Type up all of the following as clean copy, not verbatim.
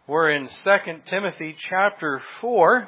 We're in 2 Timothy chapter 4.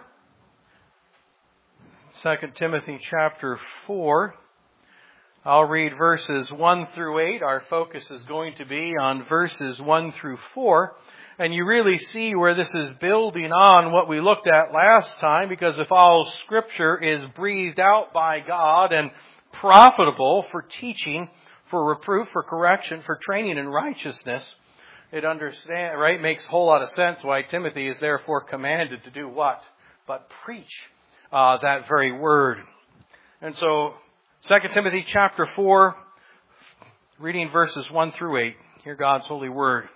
2 Timothy chapter 4. I'll read verses 1 through 8. Our focus is going to be on verses 1 through 4. And you really see where this is building on what we looked at last time, because if all Scripture is breathed out by God and profitable for teaching, for reproof, for correction, for training in righteousness, it makes a whole lot of sense why Timothy is therefore commanded to do what? But preach that very word. And so, 2 Timothy chapter 4, reading verses 1 through 8. Hear God's holy word.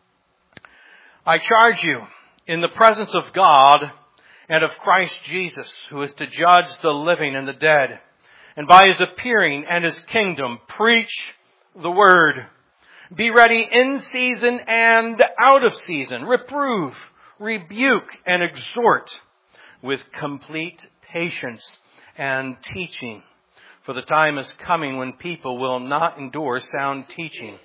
I charge you in the presence of God and of Christ Jesus, who is to judge the living and the dead, and by his appearing and his kingdom, preach the word. Be ready in season and out of season. Reprove, rebuke, and exhort with complete patience and teaching. For the time is coming when people will not endure sound teaching,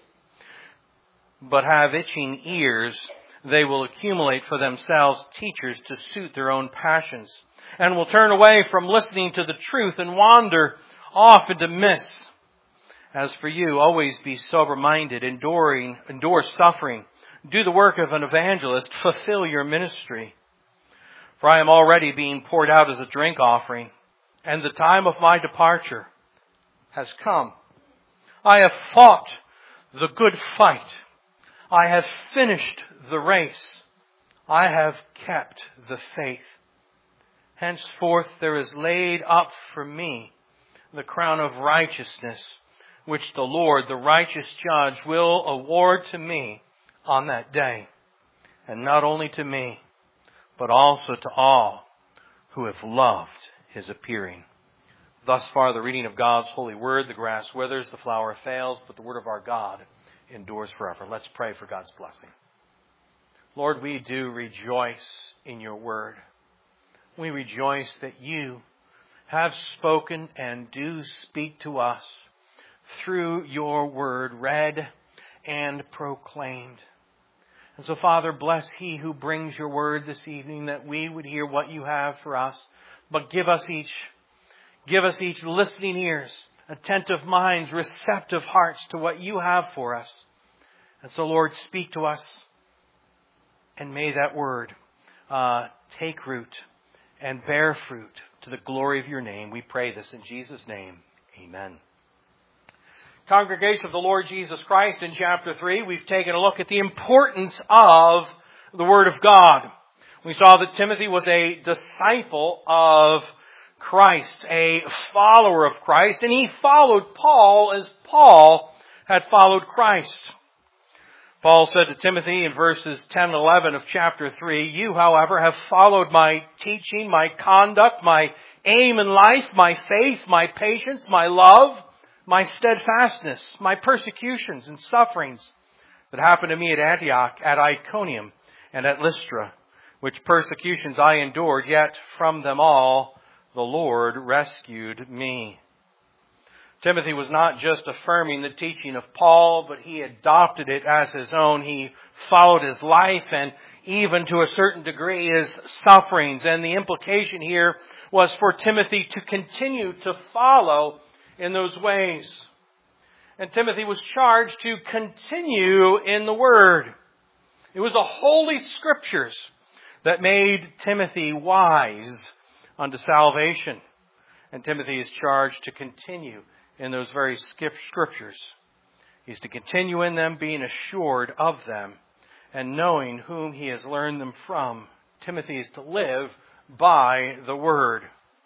but have itching ears. They will accumulate for themselves teachers to suit their own passions, and will turn away from listening to the truth and wander off into myths. As for you, always be sober-minded, endure suffering, do the work of an evangelist, fulfill your ministry. For I am already being poured out as a drink offering, and the time of my departure has come. I have fought the good fight. I have finished the race. I have kept the faith. Henceforth there is laid up for me the crown of righteousness, which the Lord, the righteous judge, will award to me on that day. And not only to me, but also to all who have loved his appearing. Thus far the reading of God's holy word. The grass withers, the flower fails, but the word of our God endures forever. Let's pray for God's blessing. Lord, we do rejoice in your word. We rejoice that you have spoken and do speak to us through your word, read and proclaimed. And so, Father, bless he who brings your word this evening, that we would hear what you have for us. But give us each listening ears, attentive minds, receptive hearts to what you have for us. And so, Lord, speak to us, and may that word take root and bear fruit to the glory of your name. We pray this in Jesus' name. Amen. Congregation of the Lord Jesus Christ, in chapter 3, we've taken a look at the importance of the Word of God. We saw that Timothy was a disciple of Christ, a follower of Christ, and he followed Paul as Paul had followed Christ. Paul said to Timothy in verses 10 and 11 of chapter 3, "You, however, have followed my teaching, my conduct, my aim in life, my faith, my patience, my love, my steadfastness, my persecutions and sufferings that happened to me at Antioch, at Iconium, and at Lystra, which persecutions I endured, yet from them all the Lord rescued me." Timothy was not just affirming the teaching of Paul, but he adopted it as his own. He followed his life and even to a certain degree his sufferings. And the implication here was for Timothy to continue to follow in those ways. And Timothy was charged to continue in the Word. It was the Holy Scriptures that made Timothy wise unto salvation. And Timothy is charged to continue in those very Scriptures. He's to continue in them, being assured of them, and knowing whom he has learned them from. Timothy is to live by the Word.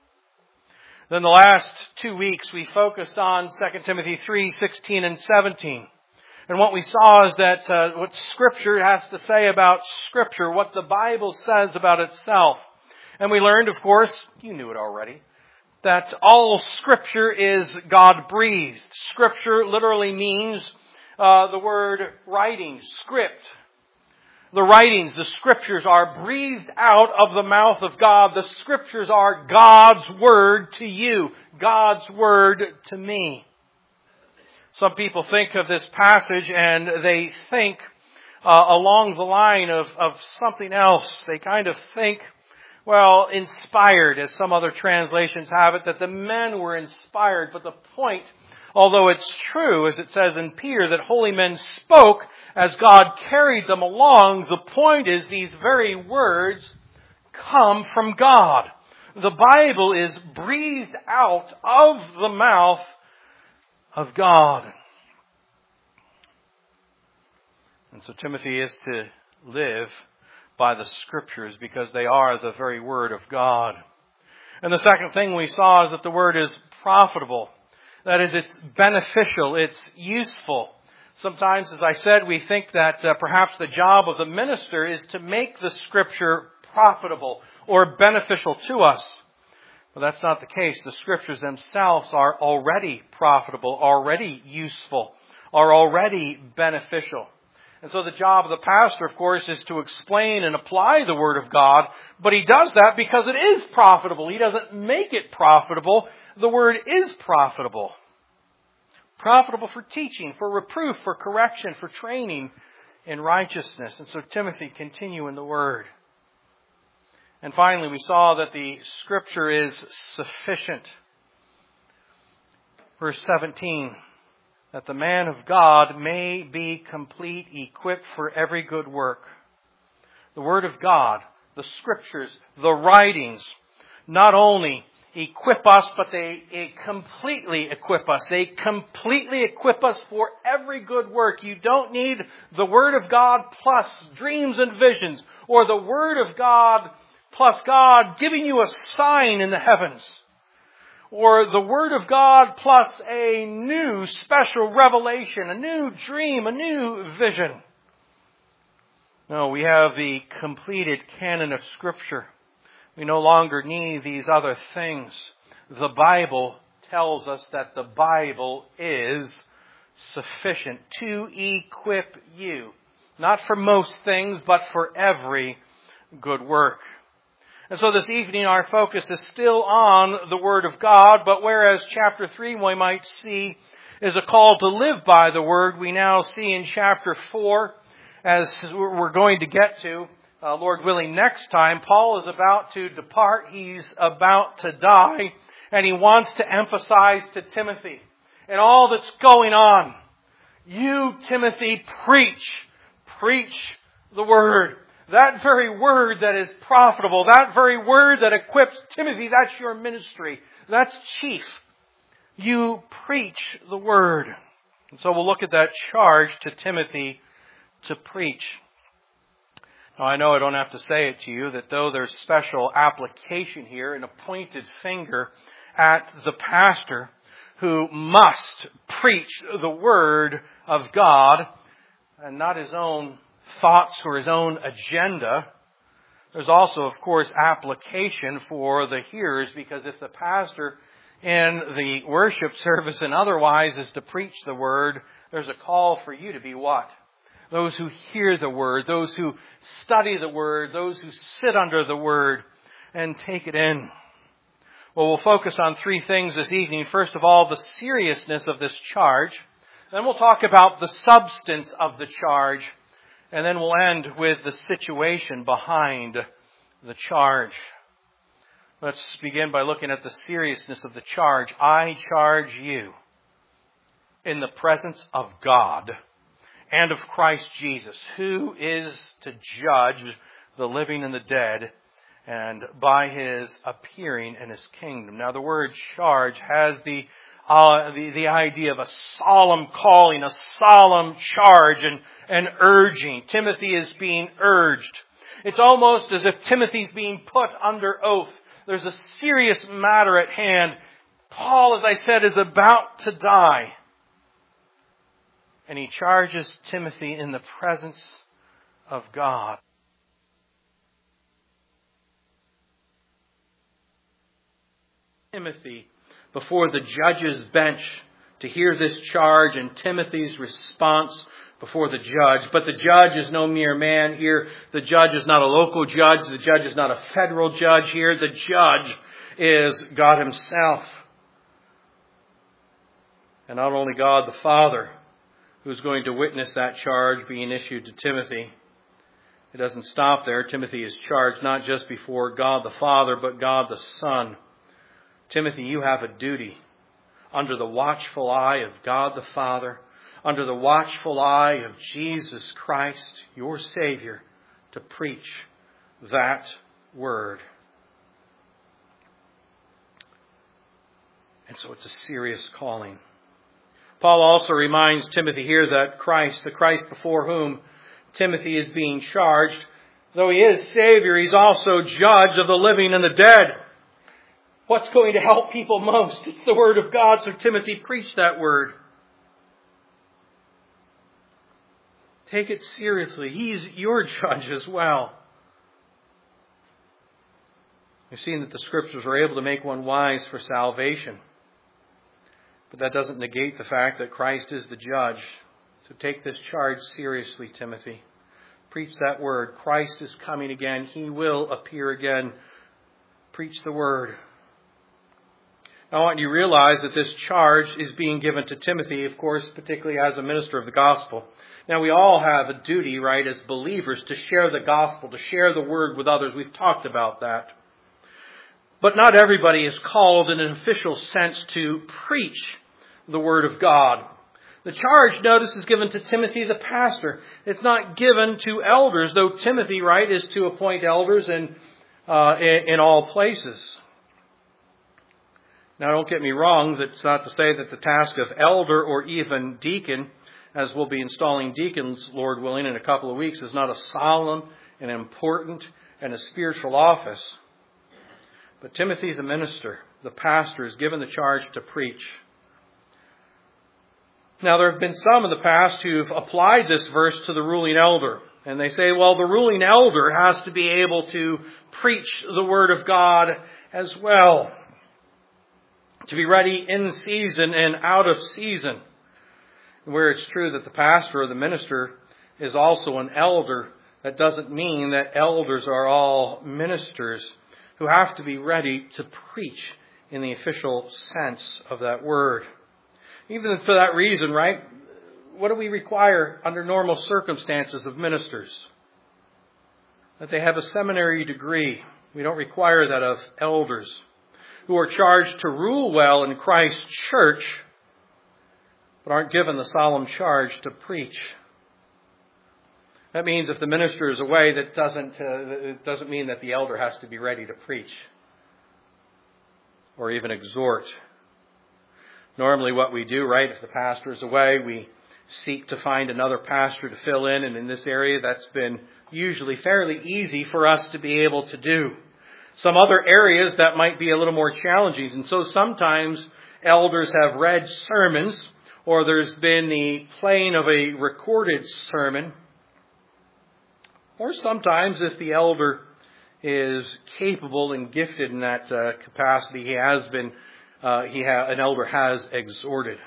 Then the last 2 weeks we focused on 2 Timothy 3, 16 and 17. And what we saw is that what Scripture has to say about Scripture, what the Bible says about itself. And we learned, of course, you knew it already, that all Scripture is God-breathed. Scripture literally means the word writing, script. The writings, the Scriptures are breathed out of the mouth of God. The Scriptures are God's Word to you, God's Word to me. Some people think of this passage and they think along the line of something else. They kind of think, well, inspired, as some other translations have it, that the men were inspired. But the point, although it's true, as it says in Peter, that holy men spoke as God carried them along, the point is these very words come from God. The Bible is breathed out of the mouth of God. And so Timothy is to live by the Scriptures because they are the very Word of God. And the second thing we saw is that the Word is profitable. That is, it's beneficial, it's useful. Sometimes, as I said, we think that perhaps the job of the minister is to make the Scripture profitable or beneficial to us. But that's not the case. The Scriptures themselves are already profitable, already useful, are already beneficial. And so the job of the pastor, of course, is to explain and apply the Word of God. But he does that because it is profitable. He doesn't make it profitable. The Word is profitable. Profitable for teaching, for reproof, for correction, for training in righteousness. And so Timothy, continue in the Word. And finally, we saw that the Scripture is sufficient. Verse 17, that the man of God may be complete, equipped for every good work. The Word of God, the Scriptures, the writings, not only equip us, but they completely equip us. They completely equip us for every good work. You don't need the Word of God plus dreams and visions, or the Word of God plus God giving you a sign in the heavens, or the Word of God plus a new special revelation, a new dream, a new vision. No, we have the completed canon of Scripture. We no longer need these other things. The Bible tells us that the Bible is sufficient to equip you. Not for most things, but for every good work. And so this evening our focus is still on the Word of God, but whereas chapter 3 we might see is a call to live by the Word, we now see in chapter 4, as we're going to get to, Lord willing, next time, Paul is about to depart. He's about to die. And he wants to emphasize to Timothy and all that's going on. You, Timothy, preach the Word. That very Word that is profitable. That very Word that equips Timothy. That's your ministry. That's chief. You preach the Word. And so we'll look at that charge to Timothy to preach. Now, I know I don't have to say it to you that though there's special application here, an appointed finger at the pastor who must preach the Word of God and not his own thoughts or his own agenda. There's also, of course, application for the hearers, because if the pastor in the worship service and otherwise is to preach the Word, there's a call for you to be what? Those who hear the Word, those who study the Word, those who sit under the Word and take it in. Well, we'll focus on three things this evening. First of all, the seriousness of this charge. Then we'll talk about the substance of the charge. And then we'll end with the situation behind the charge. Let's begin by looking at the seriousness of the charge. I charge you in the presence of God and of Christ Jesus, who is to judge the living and the dead, and by His appearing in His kingdom. Now, the word charge has the idea of a solemn calling, a solemn charge and urging. Timothy is being urged. It's almost as if Timothy's being put under oath. There's a serious matter at hand. Paul, as I said, is about to die. And he charges Timothy in the presence of God. Timothy before the judge's bench to hear this charge and Timothy's response before the judge. But the judge is no mere man here. The judge is not a local judge. The judge is not a federal judge here. The judge is God Himself. And not only God the Father, who's going to witness that charge being issued to Timothy. It doesn't stop there. Timothy is charged not just before God the Father, but God the Son. Timothy, you have a duty under the watchful eye of God the Father, under the watchful eye of Jesus Christ, your Savior, to preach that word. And so it's a serious calling. Paul also reminds Timothy here that Christ, the Christ before whom Timothy is being charged, though he is Savior, he's also judge of the living and the dead. What's going to help people most? It's the Word of God, so Timothy, preach that Word. Take it seriously. He's your judge as well. We've seen that the Scriptures are able to make one wise for salvation. But that doesn't negate the fact that Christ is the judge. So take this charge seriously, Timothy. Preach that word. Christ is coming again. He will appear again. Preach the word. Now, I want you to realize that this charge is being given to Timothy, of course, particularly as a minister of the gospel. Now, we all have a duty, right, as believers, to share the gospel, to share the word with others. We've talked about that. But not everybody is called in an official sense to preach the word of God. The charge, notice, is given to Timothy the pastor. It's not given to elders, though Timothy, right, is to appoint elders in all places. Now, don't get me wrong. That's not to say that the task of elder or even deacon, as we'll be installing deacons, Lord willing, in a couple of weeks, is not a solemn and important and a spiritual office. But Timothy, the minister, the pastor, is given the charge to preach. Now, there have been some in the past who've applied this verse to the ruling elder. And they say, well, the ruling elder has to be able to preach the word of God as well. To be ready in season and out of season. Where it's true that the pastor or the minister is also an elder, that doesn't mean that elders are all ministers who have to be ready to preach in the official sense of that word. Even for that reason, right, what do we require under normal circumstances of ministers? That they have a seminary degree. We don't require that of elders who are charged to rule well in Christ's church, but aren't given the solemn charge to preach. That means if the minister is away, it doesn't mean that the elder has to be ready to preach or even exhort. Normally what we do, right, if the pastor is away, we seek to find another pastor to fill in. And in this area, that's been usually fairly easy for us to be able to do. Some other areas that might be a little more challenging. And so sometimes elders have read sermons, or there's been the playing of a recorded sermon. Or sometimes if the elder is capable and gifted in that capacity, an elder has exhorted.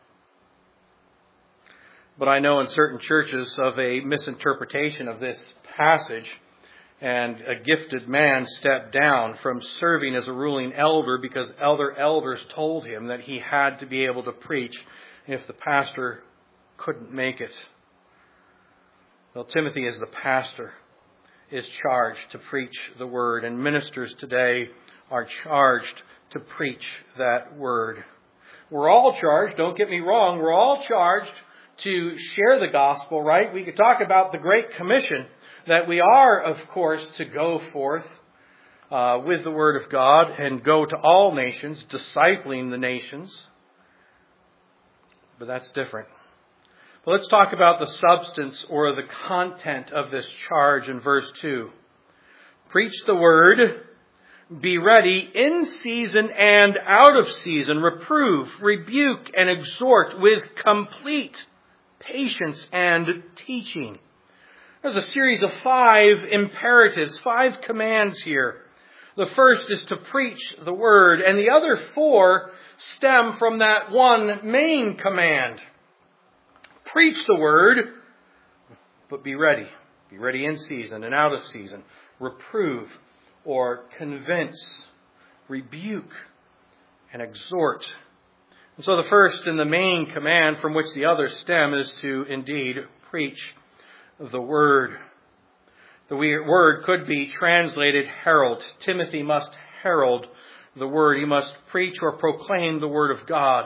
But I know in certain churches of a misinterpretation of this passage, and a gifted man stepped down from serving as a ruling elder because other elders told him that he had to be able to preach if the pastor couldn't make it. Well, Timothy, as the pastor, is charged to preach the word, and ministers today are charged to preach that word. We're all charged, don't get me wrong, we're all charged to share the gospel, right? We could talk about the Great Commission, that we are, of course, to go forth with the word of God and go to all nations, discipling the nations. But that's different. But let's talk about the substance or the content of this charge in verse 2. Preach the word, be ready in season and out of season, reprove, rebuke, and exhort with complete patience and teaching. There's a series of 5 imperatives, 5 commands here. The first is to preach the word, and the other 4 stem from that one main command. Preach the word, but be ready. Be ready in season and out of season. Reprove or convince, rebuke, and exhort. And so the first and the main command from which the others stem is to indeed preach the Word. The word could be translated herald. Timothy must herald the Word. He must preach or proclaim the Word of God.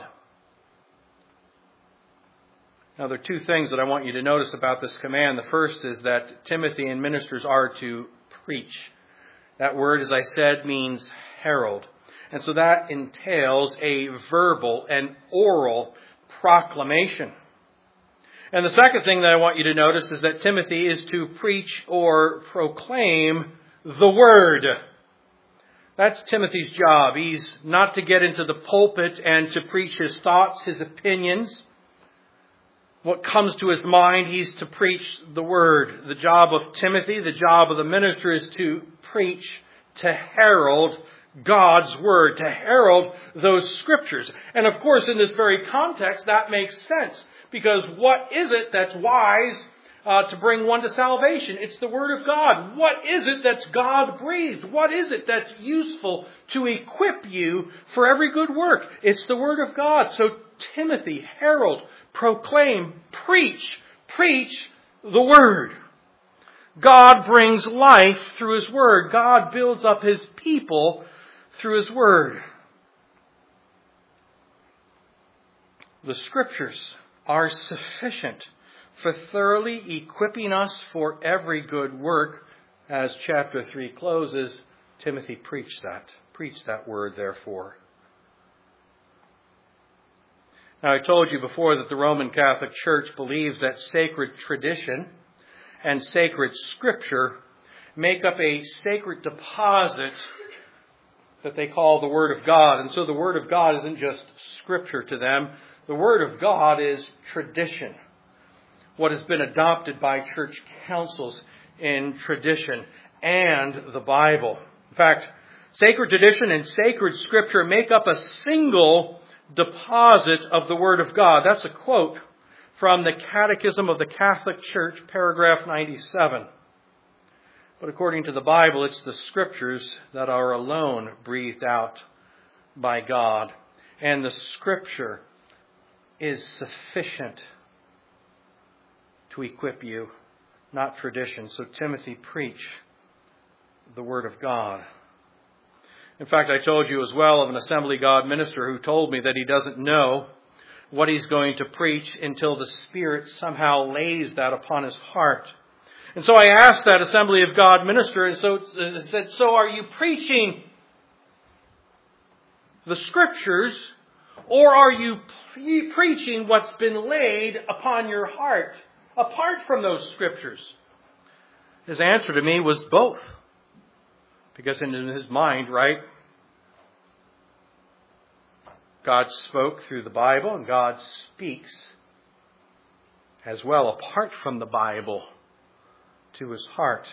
Now, there are two things that I want you to notice about this command. The first is that Timothy and ministers are to preach. That word, as I said, means herald. And so that entails a verbal and oral proclamation. And the second thing that I want you to notice is that Timothy is to preach or proclaim the Word. That's Timothy's job. He's not to get into the pulpit and to preach his thoughts, his opinions, what comes to his mind. He's to preach the Word. The job of Timothy, the job of the minister, is to preach, to herald God's Word, to herald those Scriptures. And of course, in this very context, that makes sense. Because what is it that's wise to bring one to salvation? It's the Word of God. What is it that's God-breathed? What is it that's useful to equip you for every good work? It's the Word of God. So Timothy, herald, proclaim, preach the Word. God brings life through His Word. God builds up His people through His Word. The Scriptures are sufficient for thoroughly equipping us for every good work. As chapter 3 closes, Timothy, preach that word, therefore. Now, I told you before that the Roman Catholic Church believes that sacred tradition and sacred Scripture make up a sacred deposit that they call the Word of God. And so the Word of God isn't just Scripture to them. The Word of God is tradition, what has been adopted by church councils in tradition and the Bible. In fact, sacred tradition and sacred Scripture make up a single deposit of the Word of God. That's a quote from the Catechism of the Catholic Church, paragraph 97. But according to the Bible, it's the Scriptures that are alone breathed out by God. And the Scripture is sufficient to equip you, not tradition. So Timothy, preach the Word of God. In fact, I told you as well of an Assembly God minister who told me that he doesn't know what he's going to preach until the Spirit somehow lays that upon his heart. And so I asked that Assembly of God minister, and so said, so are you preaching the Scriptures, or are you preaching what's been laid upon your heart, apart from those Scriptures? His answer to me was both. Because in his mind, right, God spoke through the Bible, and God speaks as well apart from the Bible to his heart.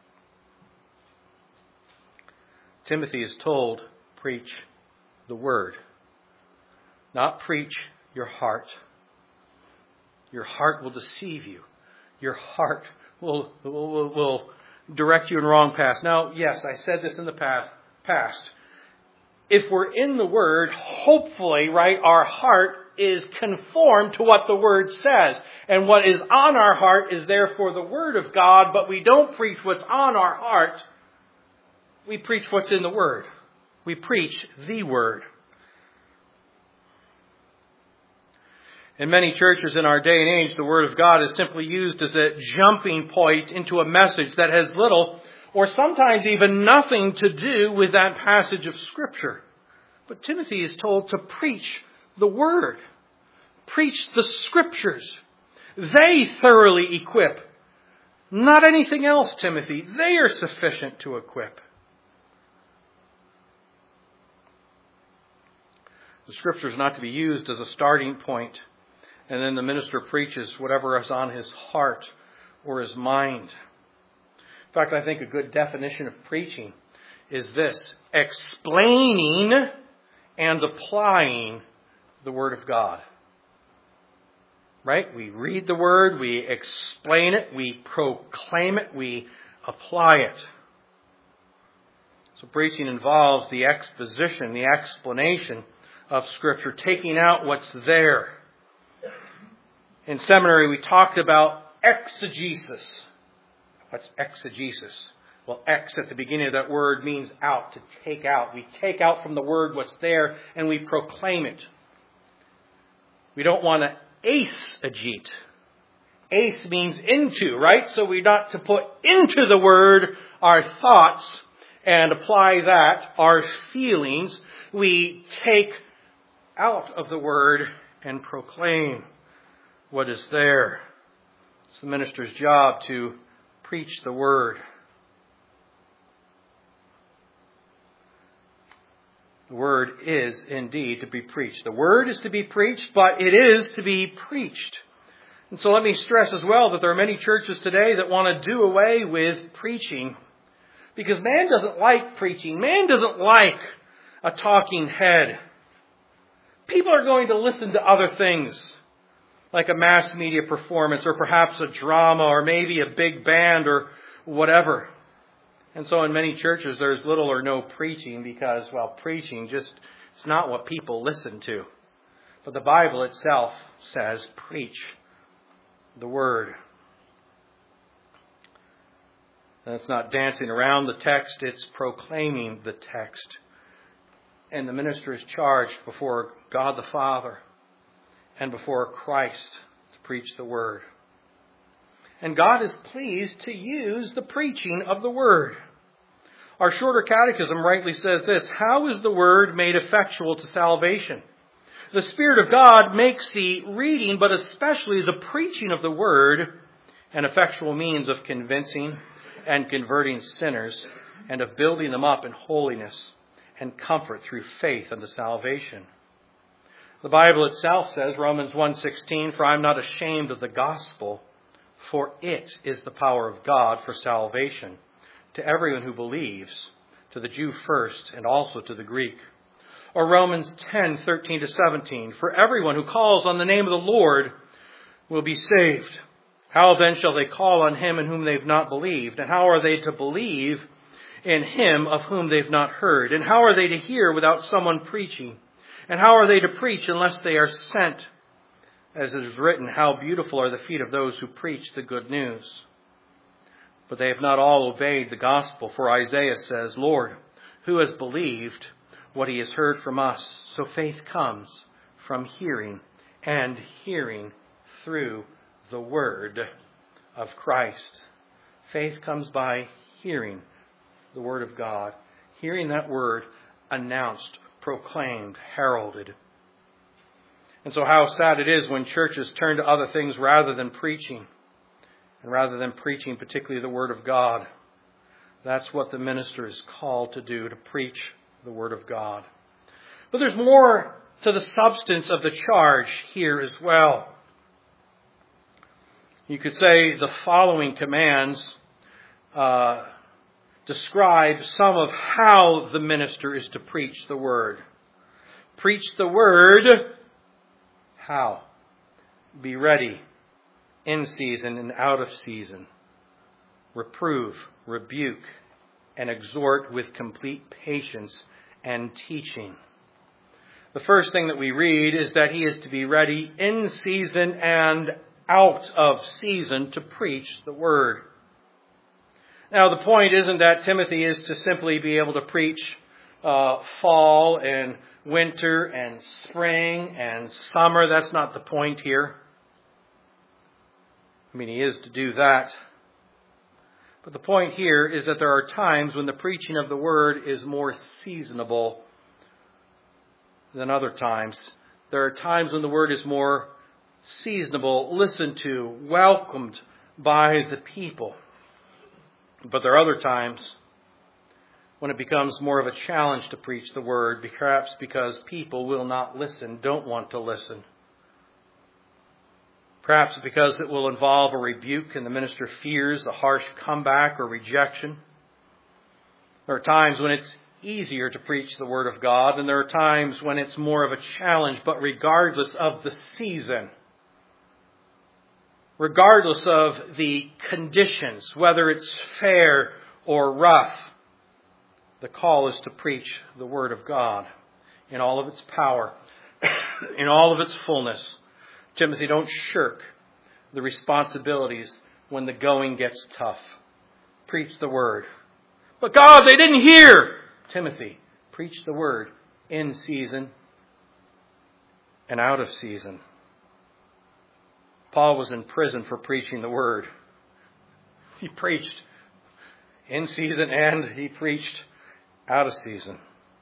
Timothy is told, preach the Word. Not preach your heart. Your heart will deceive you. Your heart will direct you in wrong paths. Now, yes, I said this in the past. If we're in the Word, hopefully, right, our heart is conformed to what the Word says. And what is on our heart is therefore the Word of God, but we don't preach what's on our heart. We preach what's in the Word. We preach the Word. In many churches in our day and age, the Word of God is simply used as a jumping point into a message that has little or sometimes even nothing to do with that passage of Scripture. But Timothy is told to preach the Word. Preach the Scriptures. They thoroughly equip. Not anything else, Timothy. They are sufficient to equip. The Scripture is not to be used as a starting point, and then the minister preaches whatever is on his heart or his mind. In fact, I think a good definition of preaching is this: explaining and applying the Word of God. Right? We read the Word, we explain it, we proclaim it, we apply it. So preaching involves the exposition, the explanation of Scripture, taking out what's there. In seminary, we talked about exegesis. What's exegesis? Well, ex at the beginning of that word means out, to take out. We take out from the word what's there and we proclaim it. We don't want to eisegete. Eis means into, right? So we're not to put into the word our thoughts and apply that, our feelings. We take out of the word and proclaim what is there. It's the minister's job to preach the word. The word is indeed to be preached. The word is to be preached, but it is to be preached. And so let me stress as well that there are many churches today that want to do away with preaching because man doesn't like preaching. Man doesn't like a talking head. People are going to listen to other things like a mass media performance or perhaps a drama or maybe a big band or whatever. And so in many churches there's little or no preaching because, well, preaching just, it's not what people listen to. But the Bible itself says preach the word. And it's not dancing around the text, it's proclaiming the text. And the minister is charged before God the Father and before Christ to preach the word. And God is pleased to use the preaching of the word. Our shorter catechism rightly says this: how is the word made effectual to salvation? The Spirit of God makes the reading, but especially the preaching of the word, an effectual means of convincing and converting sinners and of building them up in holiness and comfort through faith unto salvation. The Bible itself says, Romans 1:16, for I am not ashamed of the gospel, for it is the power of God for salvation to everyone who believes, to the Jew first and also to the Greek. Or Romans 10:13-17, for everyone who calls on the name of the Lord will be saved. How then shall they call on him in whom they've not believed? And how are they to believe in him of whom they've not heard? And how are they to hear without someone preaching? And how are they to preach unless they are sent? As it is written, how beautiful are the feet of those who preach the good news. But they have not all obeyed the gospel. For Isaiah says, Lord, who has believed what he has heard from us? So faith comes from hearing, and hearing through the word of Christ. Faith comes by hearing the word of God. Hearing that word announced, proclaimed, heralded. And so how sad it is when churches turn to other things rather than preaching. And rather than preaching particularly the word of God. That's what the minister is called to do, to preach the word of God. But there's more to the substance of the charge here as well. You could say the following commands describe some of how the minister is to preach the word. Preach the word. How? Be ready in season and out of season. Reprove, rebuke, and exhort with complete patience and teaching. The first thing that we read is that he is to be ready in season and out of season to preach the word. Now, the point isn't that Timothy is to simply be able to preach fall and winter and spring and summer. That's not the point here. I mean, he is to do that. But the point here is that there are times when the preaching of the word is more seasonable than other times. There are times when the word is more seasonable, listened to, welcomed by the people. But there are other times when it becomes more of a challenge to preach the word, perhaps because people will not listen, don't want to listen. Perhaps because it will involve a rebuke and the minister fears a harsh comeback or rejection. There are times when it's easier to preach the word of God, and there are times when it's more of a challenge. But regardless of the season, regardless of the conditions, whether it's fair or rough, the call is to preach the word of God in all of its power, in all of its fullness. Timothy, don't shirk the responsibilities when the going gets tough. Preach the word. But God, they didn't hear. Timothy, preach the word in season and out of season. Paul was in prison for preaching the word. He preached in season and he preached out of season.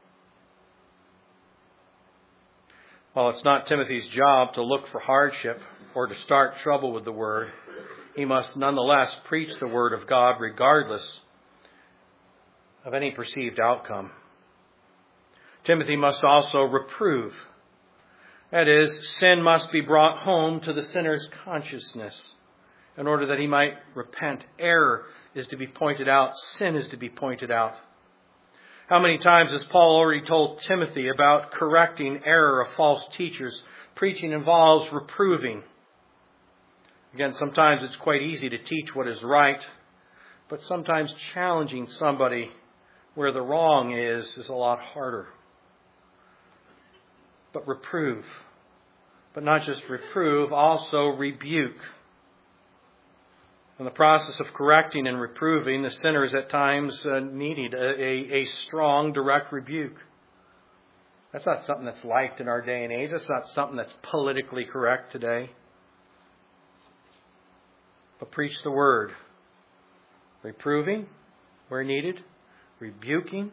While it's not Timothy's job to look for hardship or to start trouble with the word, he must nonetheless preach the word of God regardless of any perceived outcome. Timothy must also reprove. That is, sin must be brought home to the sinner's consciousness in order that he might repent. Error is to be pointed out. Sin is to be pointed out. How many times has Paul already told Timothy about correcting error of false teachers? Preaching involves reproving. Again, sometimes it's quite easy to teach what is right, but sometimes challenging somebody where the wrong is a lot harder. But reprove. But not just reprove, also rebuke. In the process of correcting and reproving, the sinner is at times needing a strong, direct rebuke. That's not something that's liked in our day and age. That's not something that's politically correct today. But preach the word. Reproving where needed. Rebuking.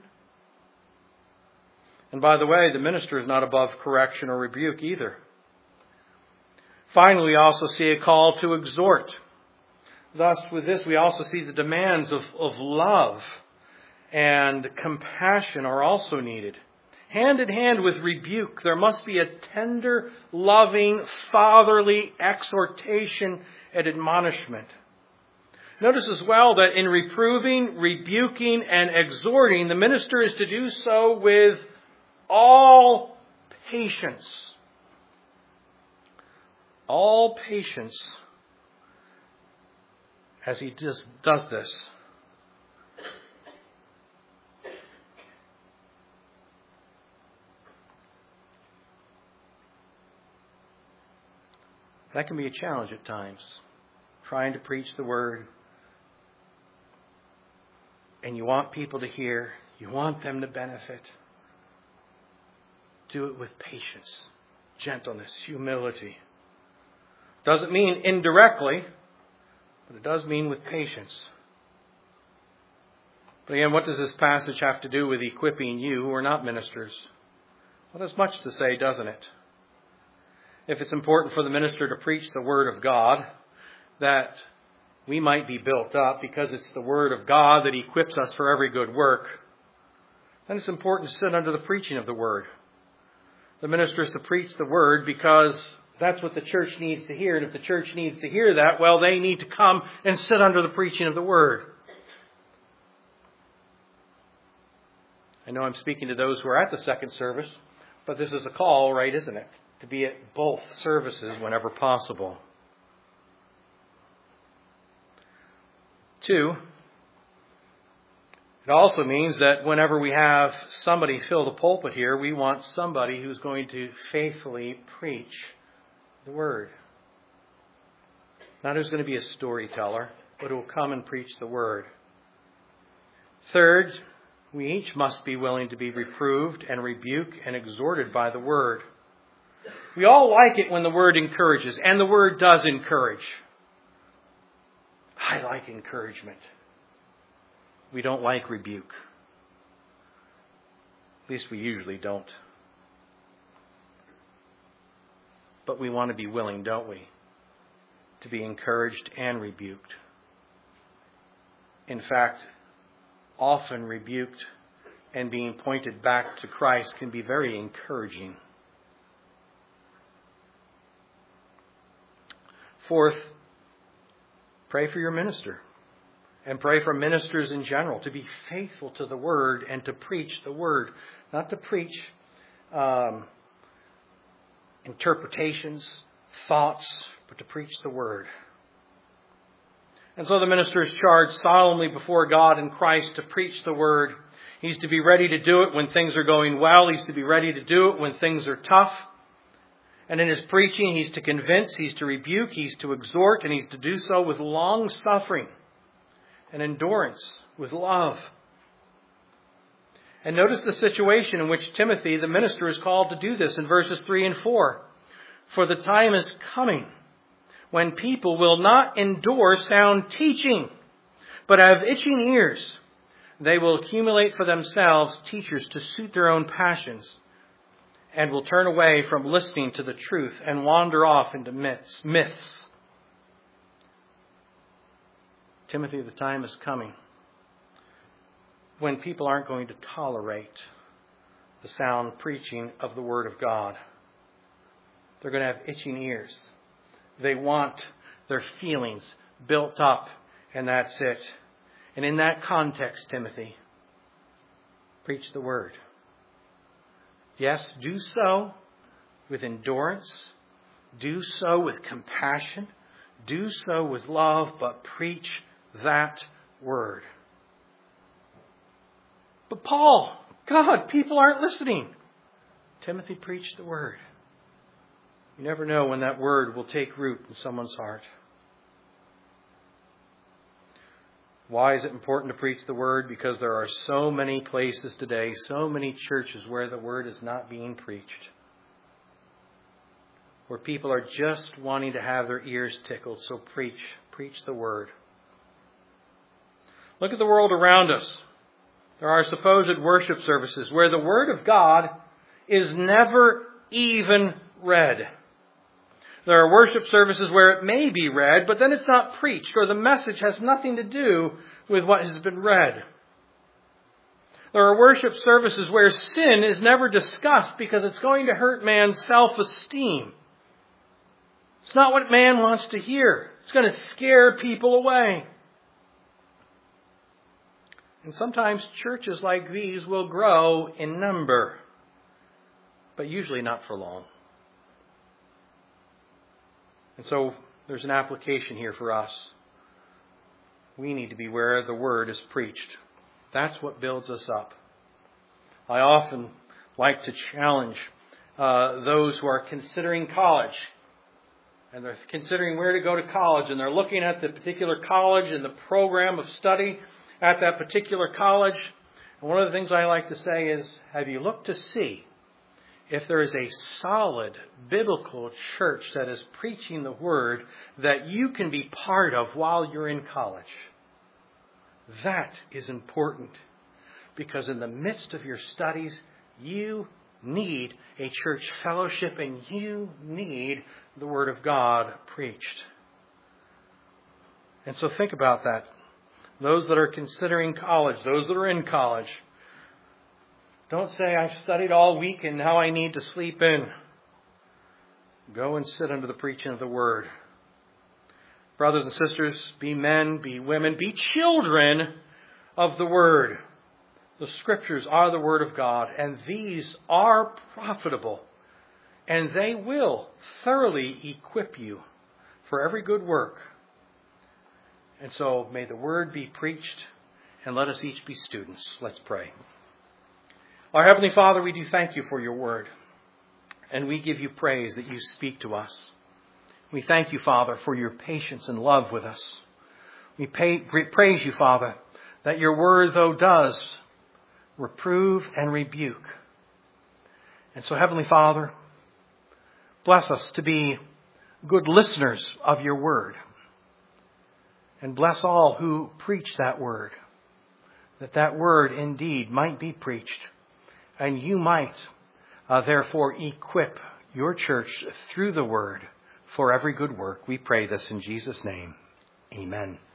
And by the way, the minister is not above correction or rebuke either. Finally, we also see a call to exhort. Thus, with this, we also see the demands of love and compassion are also needed. Hand in hand with rebuke, there must be a tender, loving, fatherly exhortation and admonishment. Notice as well that in reproving, rebuking, and exhorting, the minister is to do so with all patience. All patience as he does this. That can be a challenge at times. Trying to preach the word. And you want people to hear. You want them to benefit. Do it with patience, gentleness, humility. Doesn't mean indirectly, but it does mean with patience. But again, what does this passage have to do with equipping you who are not ministers? Well, there's much to say, doesn't it? If it's important for the minister to preach the Word of God, that we might be built up because it's the Word of God that equips us for every good work, then it's important to sit under the preaching of the Word. The minister is to preach the Word because that's what the church needs to hear. And if the church needs to hear that, well, they need to come and sit under the preaching of the Word. I know I'm speaking to those who are at the second service, but this is a call, right, isn't it? To be at both services whenever possible. 2, it also means that whenever we have somebody fill the pulpit here, we want somebody who's going to faithfully preach the Word. Not who's going to be a storyteller, but who will come and preach the Word. 3rd, we each must be willing to be reproved and rebuked and exhorted by the Word. We all like it when the Word encourages, and the Word does encourage. I like encouragement. We don't like rebuke. At least we usually don't. But we want to be willing, don't we, to be encouraged and rebuked. In fact, often rebuked and being pointed back to Christ can be very encouraging. 4th, pray for your minister. And pray for ministers in general to be faithful to the Word and to preach the Word. Not to preach interpretations, thoughts, but to preach the Word. And so the minister is charged solemnly before God and Christ to preach the Word. He's to be ready to do it when things are going well. He's to be ready to do it when things are tough. And in his preaching, he's to convince, he's to rebuke, he's to exhort, and he's to do so with long suffering and endurance, with love. And notice the situation in which Timothy, the minister, is called to do this in verses 3 and 4. For the time is coming when people will not endure sound teaching, but have itching ears. They will accumulate for themselves teachers to suit their own passions, and will turn away from listening to the truth and wander off into myths. Timothy, the time is coming when people aren't going to tolerate the sound preaching of the Word of God. They're going to have itching ears. They want their feelings built up, and that's it. And in that context, Timothy, preach the Word. Yes, do so with endurance. Do so with compassion. Do so with love, but preach that Word. But Paul, God, people aren't listening. Timothy, preach the Word. You never know when that Word will take root in someone's heart. Why is it important to preach the Word? Because there are so many places today, so many churches where the Word is not being preached. Where people are just wanting to have their ears tickled. So preach the Word. Look at the world around us. There are supposed worship services where the Word of God is never even read. There are worship services where it may be read, but then it's not preached, or the message has nothing to do with what has been read. There are worship services where sin is never discussed because it's going to hurt man's self-esteem. It's not what man wants to hear. It's going to scare people away. And sometimes churches like these will grow in number, but usually not for long. And so there's an application here for us. We need to be where the Word is preached. That's what builds us up. I often like to challenge those who are considering college. And they're considering where to go to college. And they're looking at the particular college and the program of study at that particular college. And one of the things I like to say is, have you looked to see if there is a solid biblical church that is preaching the Word that you can be part of while you're in college? That is important, because in the midst of your studies, you need a church fellowship and you need the Word of God preached. And so think about that. Those that are considering college, those that are in college, don't say, I've studied all week and now I need to sleep in. Go and sit under the preaching of the Word. Brothers and sisters, be men, be women, be children of the Word. The Scriptures are the Word of God, and these are profitable, and they will thoroughly equip you for every good work. And so may the Word be preached, and let us each be students. Let's pray. Our Heavenly Father, we do thank you for your Word, and we give you praise that you speak to us. We thank you, Father, for your patience and love with us. We praise you, Father, that your Word, though, does reprove and rebuke. And so, Heavenly Father, bless us to be good listeners of your Word. And bless all who preach that Word, that that Word indeed might be preached, and you might therefore equip your church through the Word for every good work. We pray this in Jesus' name. Amen.